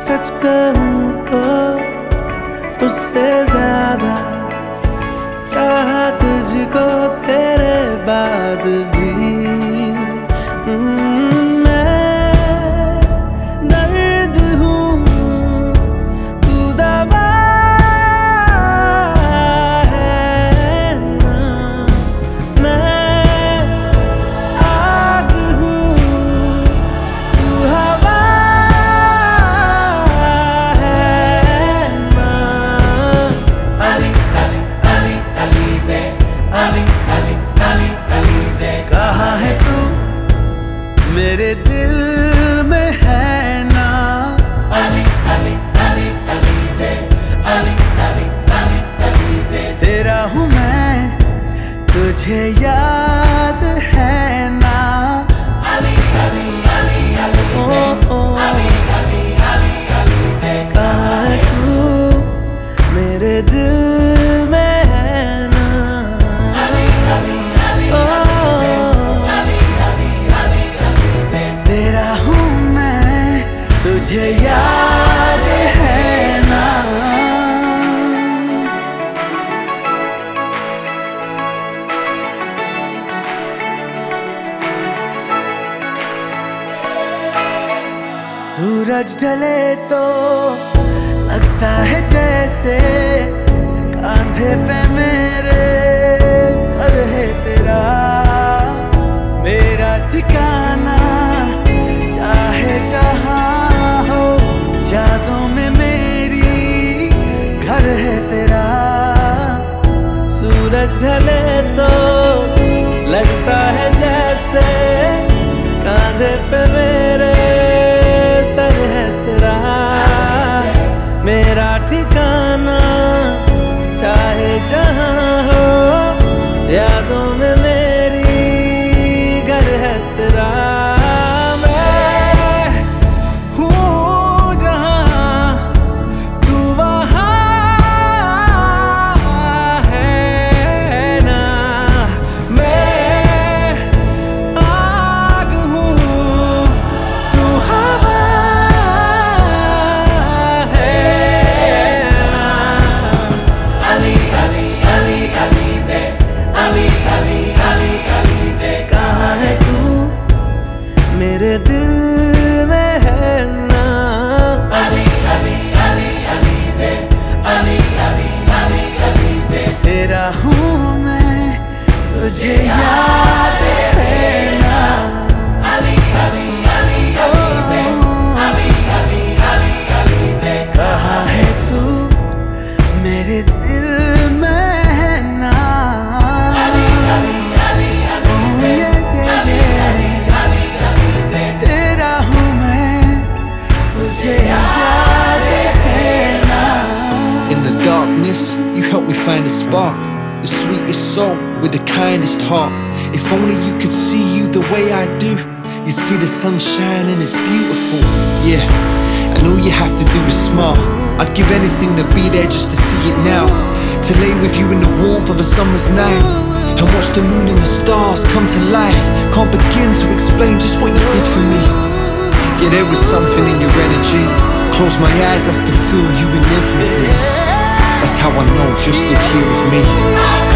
सच कहूँ तो उससे ज्यादा चाहा तुझको तेरे बाद भी। मैं दर्द हूँ तू दवा है ना, मैं आग हूँ तू हवा है ना। अली अली अली अलीज़े, अली अली अली अलीज़े, कहाँ है तू मेरे दिल में है ना। अली अली अली अलीज़े, अली अली अली अलीज़े, तेरा हूँ मैं तुझे याद है ना। अली अली अली अलीज़े, अली अली अली अलीज़े, कहाँ है तू मेरे दिल में है ना। अली अली अली अली अली अलीज़े, तेरा हूँ मैं तुझे याद है ना। सूरज ढले तो लगता है जैसे कांधे पे मेरे सर है तेरा। मेरा ठिकाना चाहे जहाँ हो, यादों में मेरी घर है तेरा। सूरज ढले तो लगता है जैसे कांधे पे मेरे सर है तेरा। मेरा ठिकाना चाहे जहाँ हो, यादों में मेरी घर है तेरा। मैं हूँ जहाँ तू वहाँ है ना, मैं आग हूँ तू हवा है ना। अली अली अली अलीज़े, अली अली अली अलीज़े, कहाँ है तू मेरे दिल में है ना। अली अली अली अलीज़े, अली अली अली अलीज़े, तेरा हूँ मैं तुझे याद है ना। अली अली अली अलीज़े, अली अली अली अलीज़े, कहाँ है तू मेरे दिल में है ना। अली अली अली अलीज़े, अली अली अली अलीज़े, तेरा हूँ मैं तुझे याद है ना। In the darkness, you help me find a spark, the sweetest soul with the kindest heart. If only you could see you the way I do, you'd see the sunshine and it's beautiful. Yeah, and all you have to do is smile. I'd give anything to be there just to see it now, to lay with you in the warmth of a summer's night and watch the moon and the stars come to life. Can't begin to explain just what you did for me. Yeah, there was something in your energy. Close my eyes, I still feel you in every breeze. That's how I know you're still here with me.